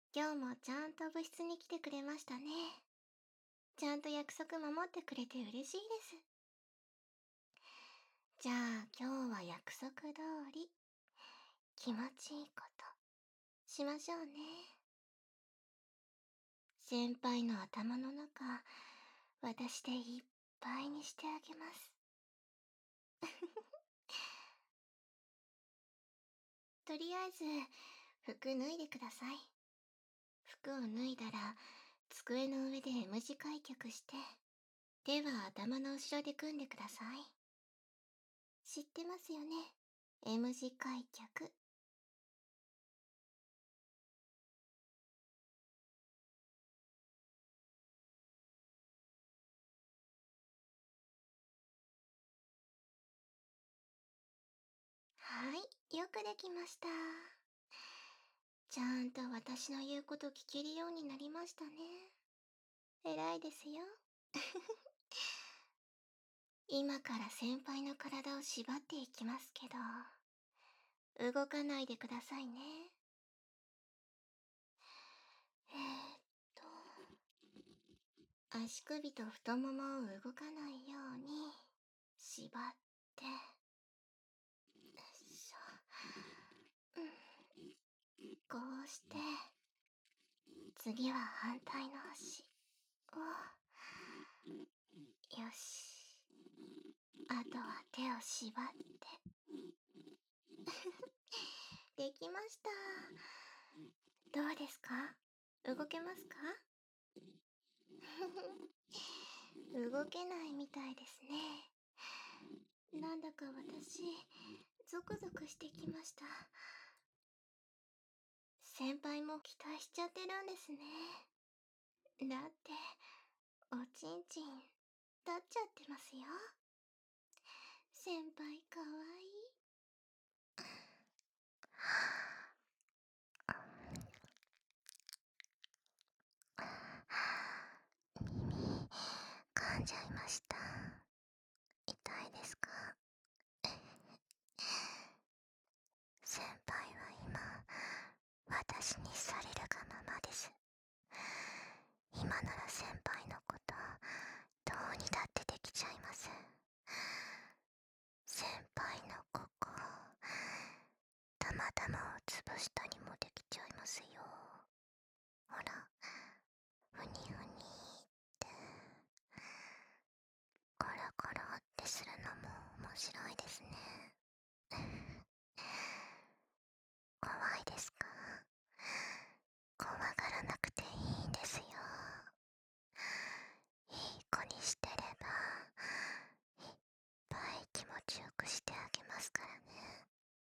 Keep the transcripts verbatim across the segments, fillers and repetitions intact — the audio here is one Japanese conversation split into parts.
今日もちゃんと部室に来てくれましたね。ちゃんと約束守ってくれて嬉しいです。じゃあ今日は約束通り気持ちいいことしましょうね。先輩の頭の中、私でいっぱいにしてあげます。とりあえず服脱いでください。服を脱いだら机の上で M 字開脚して、手は頭の後ろで組んでください。知ってますよね、 M 字開脚。はい、よくできました。ちゃんと私の言うこと聞けるようになりましたね。偉いですよ。今から先輩の体を縛っていきますけど、動かないでくださいね。えー、っと、足首と太ももを動かないように縛って、よいしょ、うん、こうして、次は反対の足を、よし、あとは手を縛ってできました。どうですか？動けますか？動けないみたいですね。なんだか私、ゾクゾクしてきました。先輩も期待しちゃってるんですね。だって、おちんちん、立っちゃってますよ。先輩かわいい。耳、噛んじゃいました。痛いですか？先輩は今、私にされるがままです。今なら先輩のこと、どうにだってできちゃいます。先輩のここ、たまたまを潰したりもできちゃいますよ。ほら、ふにふにって、コロコロってするのも面白いですね。怖いですか？怖がらなくていいんですよ。いい子にしてれば、いっぱい気持ちよくしてあげますからね。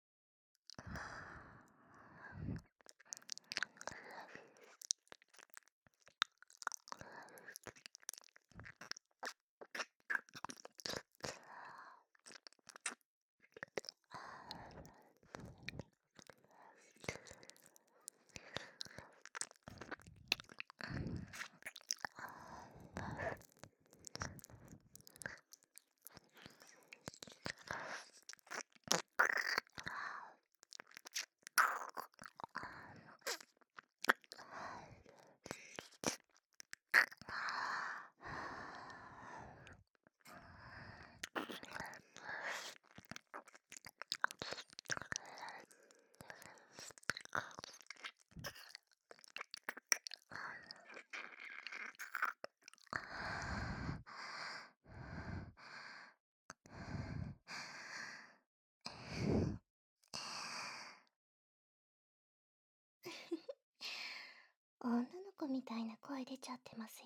女の子みたいな声出ちゃってますよ。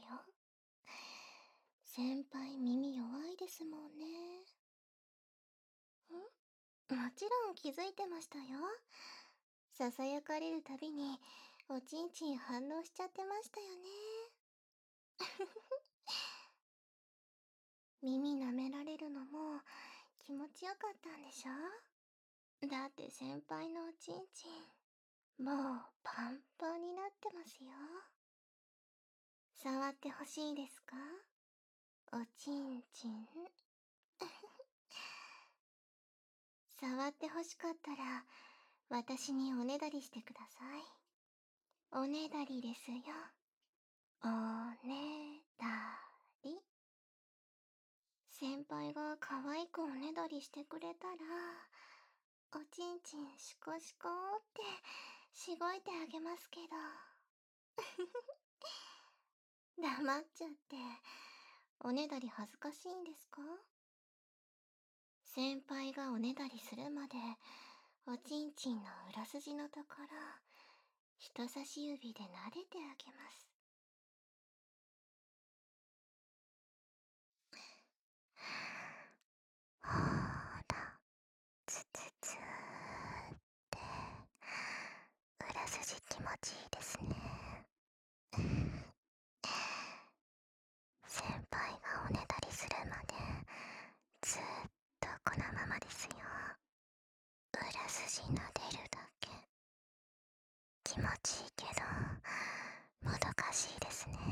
先輩耳弱いですもんね。ん？もちろん気づいてましたよ。ささやかれるたびにおちんちん反応しちゃってましたよね。耳舐められるのも気持ちよかったんでしょ？だって先輩のおちんちん、もうパンパンになってますよ。触ってほしいですか？おちんちん。触ってほしかったら私におねだりしてください。 おねだりですよ。おねだり。先輩が可愛くおねだりしてくれたら、おちんちんシコシコってしごいてあげますけど。黙っちゃって、おねだり恥ずかしいんですか？先輩がおねだりするまで、おちんちんの裏筋のところ、人差し指で撫でてあげます。ほーら、つつつーって裏筋気持ちいいですね。先輩がおねだりするまでずーっとこのままですよ。裏筋撫でるだけ。気持ちいいけどもどかしいですね。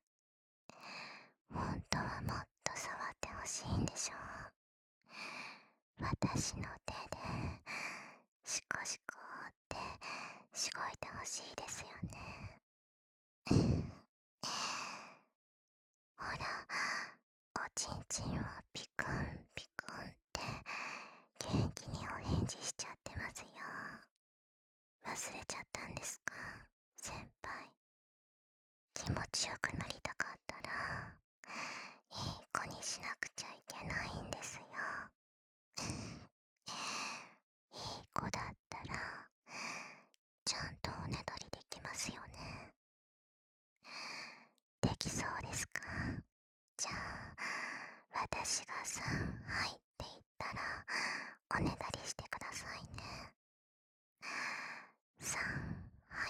本当はもっと触ってほしいんでしょう。私の手でシコシコってしごいてほしいですよね。ほら、おちんちんをピクンピクンって元気にお返事しちゃってますよ。忘れちゃったんですか、先輩。気持ちよくなりたかったらいい子にしなくちゃいけないんですよ。いい子だったらちゃんとおねだりできますよね。できそうですか？じゃあ私がさんはいって言ったらおねだりしてくださいね。さんはい。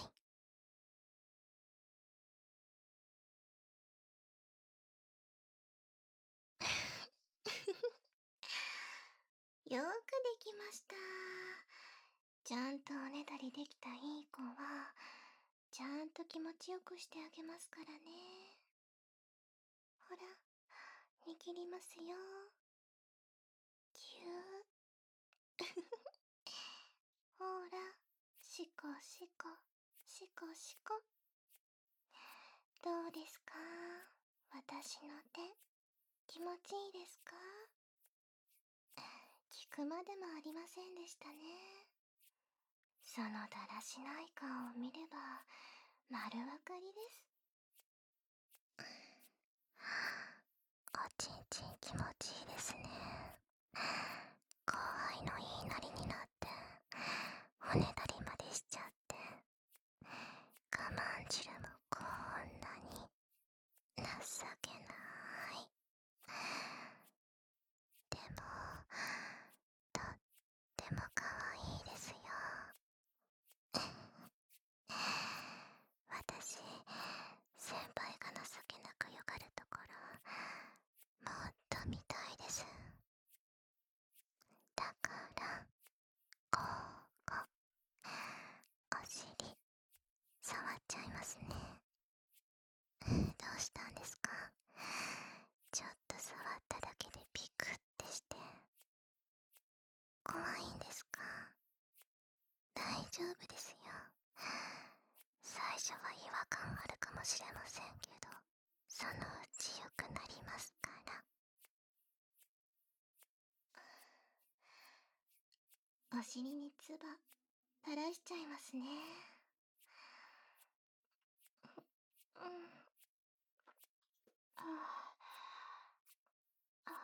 よーくできました。ちゃんとおねだりできたいい子はちゃんと気持ちよくしてあげますからね。ほら、握りますよ。ぎゅー。ほら、シコシコ、シコシコ。どうですか？私の手、気持ちいいですか？聞くまでもありませんでしたね。そのだらしない顔を見れば丸わかりです。おちんちん気持ちいいですね。後輩の言いなりになっておねだりまでしちゃって、我慢汁もこんなに情けない。でもとっても可愛いですよ。私、先輩が情けなくよがるところもっと見たいです。だからここ、お尻触っちゃいますね。どうしたんですか？ちょっと触っただけでピクってして怖いんですか？大丈夫ですよ。最初は違和感あるかもしれませんけど、そのうち良くなりますから。お尻に唾垂らしちゃいますね。うん。ああ、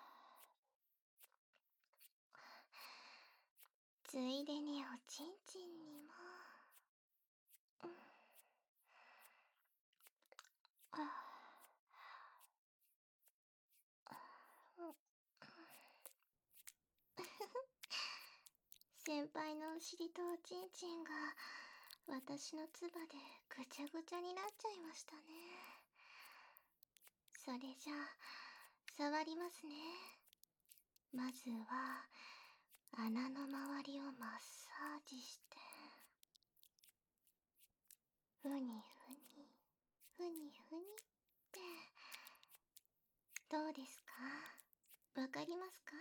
ついでにおちんちんにも。うん。あうん。先輩のお尻とおちんちんが私の唾でぐちゃぐちゃになっちゃいましたね。それじゃあ触りますね。まずは穴の周りをマッサージして、ふにふにふにふにって。どうですか？わかりますか？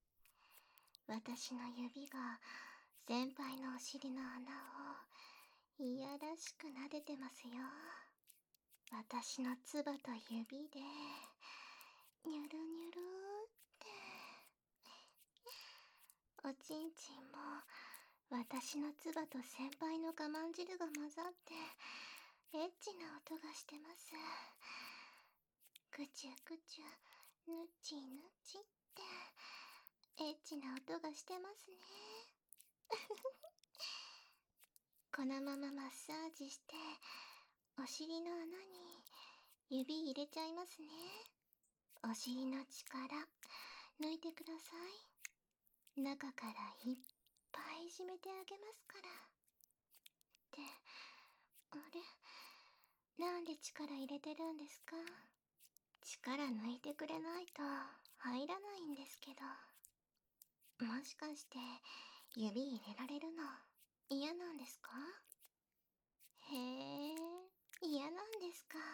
私の指が先輩のお尻の穴をいやらしく撫でてますよ。私の唾と指で、ニュルニュルって。おちんちんも、私の唾と先輩の我慢汁が混ざって、エッチな音がしてます。ぐちゅぐちゅ、ぬちぬちって、エッチな音がしてますね。このままマッサージして、お尻の穴に指入れちゃいますね。お尻の力、抜いてください。中からいっぱい締めてあげますから。って、あれ、なんで力入れてるんですか？力抜いてくれないと入らないんですけど。もしかして指入れられるの嫌なんですか？へえ、嫌なんですか。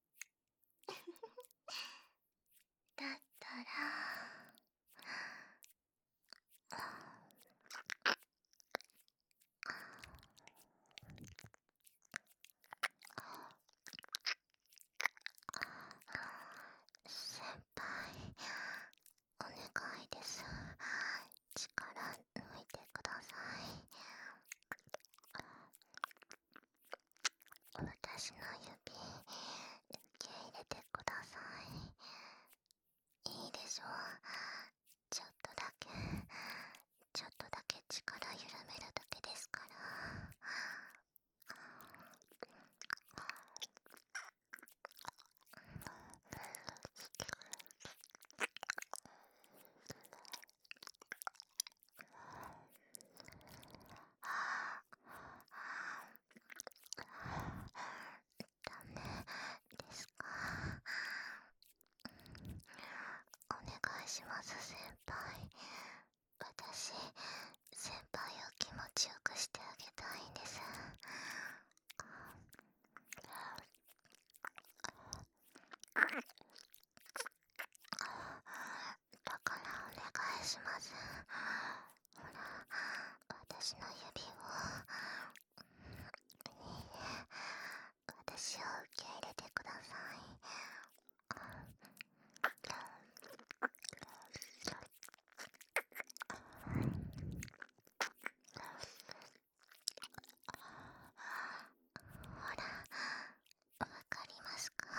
だったら、先輩、お願いです。力抜いてください。私の指、受け入れてください。いいでしょう。ちょっとだけ、ちょっとだけ力緩めるだけですから。ダメですか？お願いします、先輩。私、先輩を気持ちよくしてあげたいんです。だからお願いします。ほら、私の指を、いいえ、私を受け入れてください。ほら、わかりますか？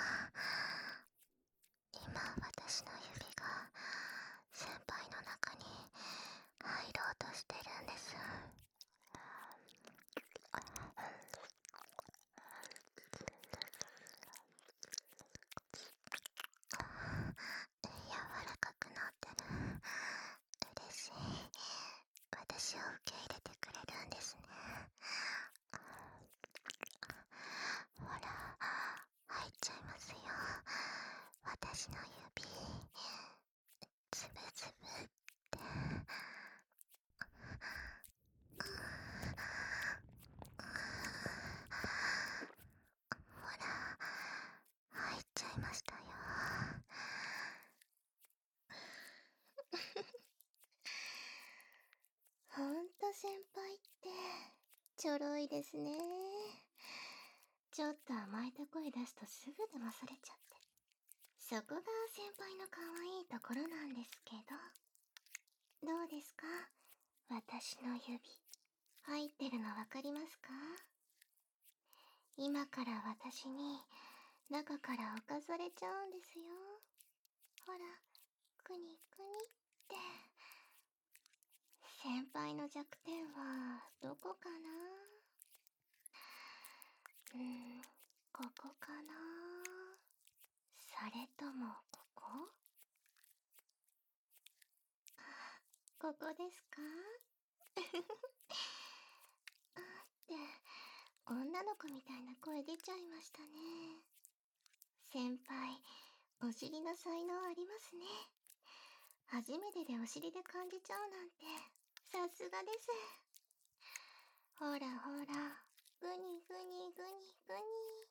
今私の指が先輩の中に入ろうとしてるんです。柔らかくなってる。嬉しい。私を受け入れてくれるんですね。ほら、入っちゃいますよ。私の指、つぶつぶって。ほら、入っちゃいましたよ。ほんと先輩ってちょろいですね。ちょっと甘えた声出すとすぐ騙されちゃって。そこが先輩の可愛いところなんですけど。どうですか？私の指。入ってるのわかりますか？今から私に中から侵されちゃうんですよ。ほら、くにくにって。先輩の弱点はどこかな？うーん、ここかな？それともここ？ここですか？あって、女の子みたいな声出ちゃいましたね。先輩、お尻の才能ありますね。初めてでお尻で感じちゃうなんて、さすがです。ほらほら、ぐにぐにぐにぐに。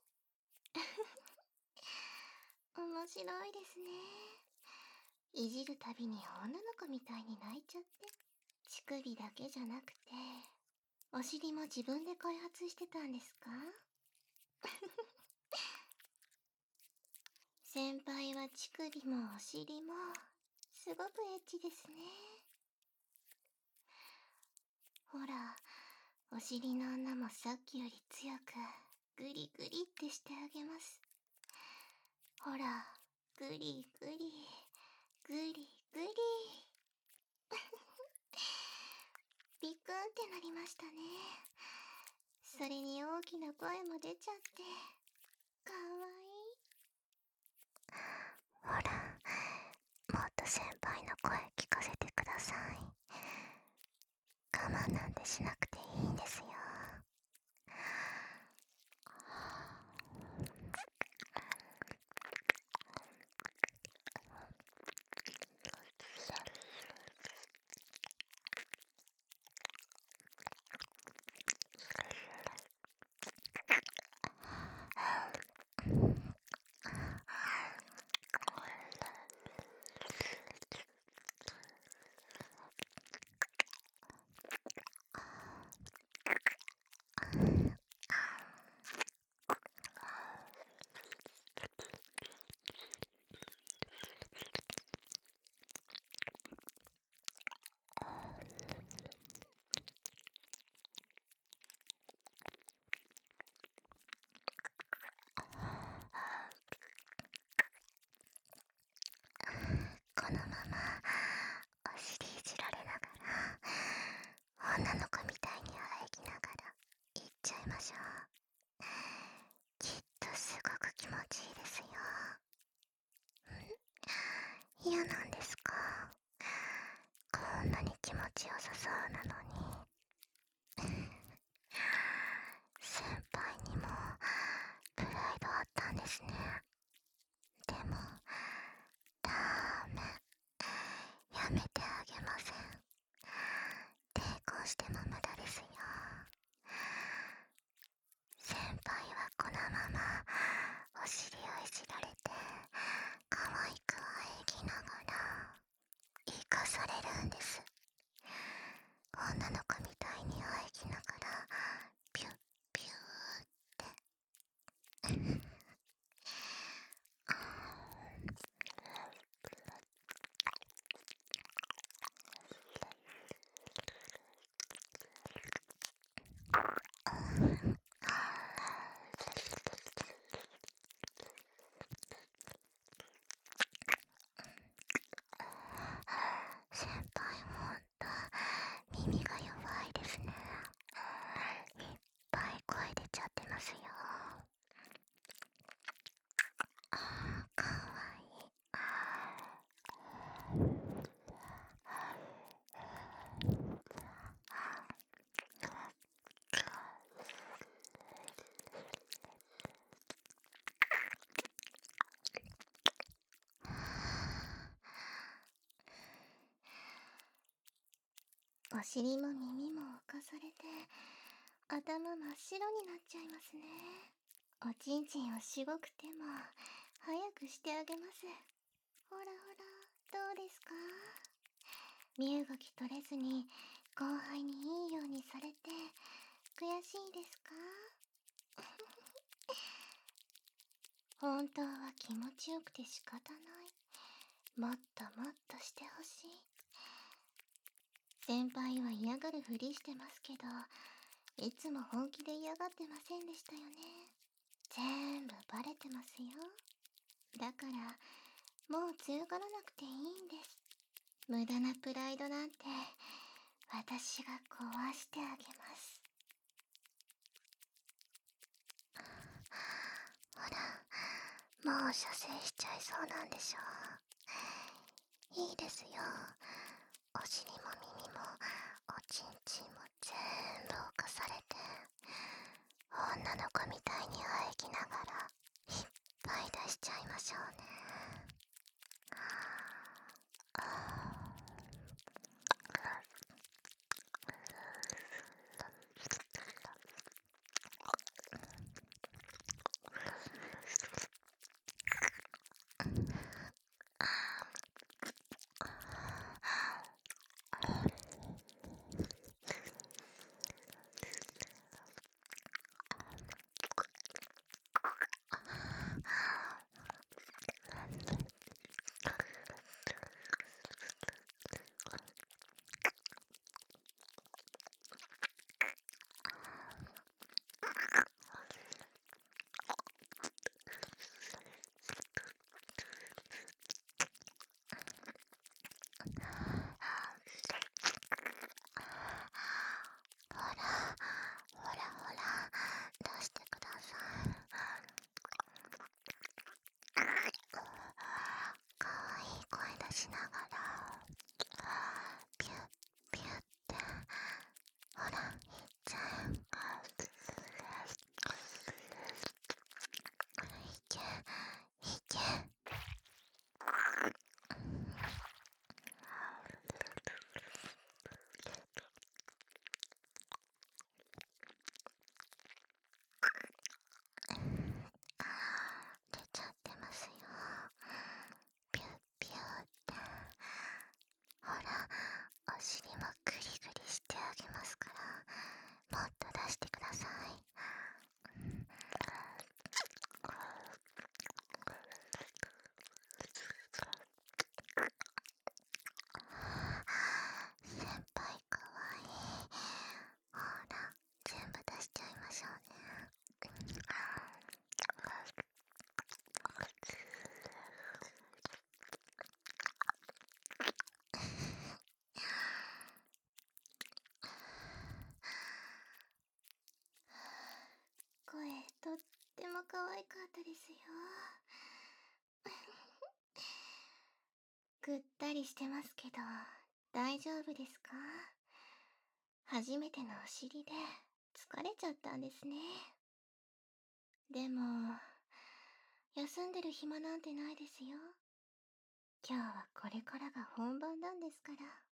面白いですね。いじるたびに女の子みたいに泣いちゃって。乳首だけじゃなくて、おお尻も自分で開発してたんですか？先輩は乳首もお尻もすごくエッチですね。ほら、お尻の女もさっきより強くグリグリってしてあげます。ほら、グリグリ、グリグリ。ビクンってなりましたね。それに大きな声も出ちゃって、かわいい。ほら、もっと先輩の声聞かせてください。我慢なんてしなくていいんですよ。このままお尻いじられながら女の子みたいに喘ぎながらいっちゃいましょう。きっとすごく気持ちいいですよ。嫌なんですか？こんなに気持ちよさそうなのに。先輩にもプライドあったんですね。でもダメ、やめてあげません。抵抗しても無駄ですよ。先輩はこのままお尻をいじられて可愛く喘ぎながら生かされるんです。女の子みたいに喘ぎながらピュッピューって。先輩ほんと耳が弱いですね。いっぱい声出ちゃってますよ。あー、かわいい。お尻も耳も浮かされて頭真っ白になっちゃいますね。おちんちんをしごくても早くしてあげます。ほらほら、どうですか？身動き取れずに後輩にいいようにされて悔しいですか？本当は気持ちよくて仕方ない。もっともっとしてほしい。先輩は嫌がるふりしてますけど、いつも本気で嫌がってませんでしたよね。全部バレてますよ。だからもう強がらなくていいんです。無駄なプライドなんて私が壊してあげます。ほら、もう射精しちゃいそうなんでしょう。いいですよ。お尻も耳もおちんちんも全部侵されて女の子みたいに喘ぎながらいっぱい出しちゃいましょうね。 とっても可愛かったですよ。ぐったりしてますけど、大丈夫ですか？初めてのお尻で疲れちゃったんですね。でも、休んでる暇なんてないですよ。今日はこれからが本番なんですから。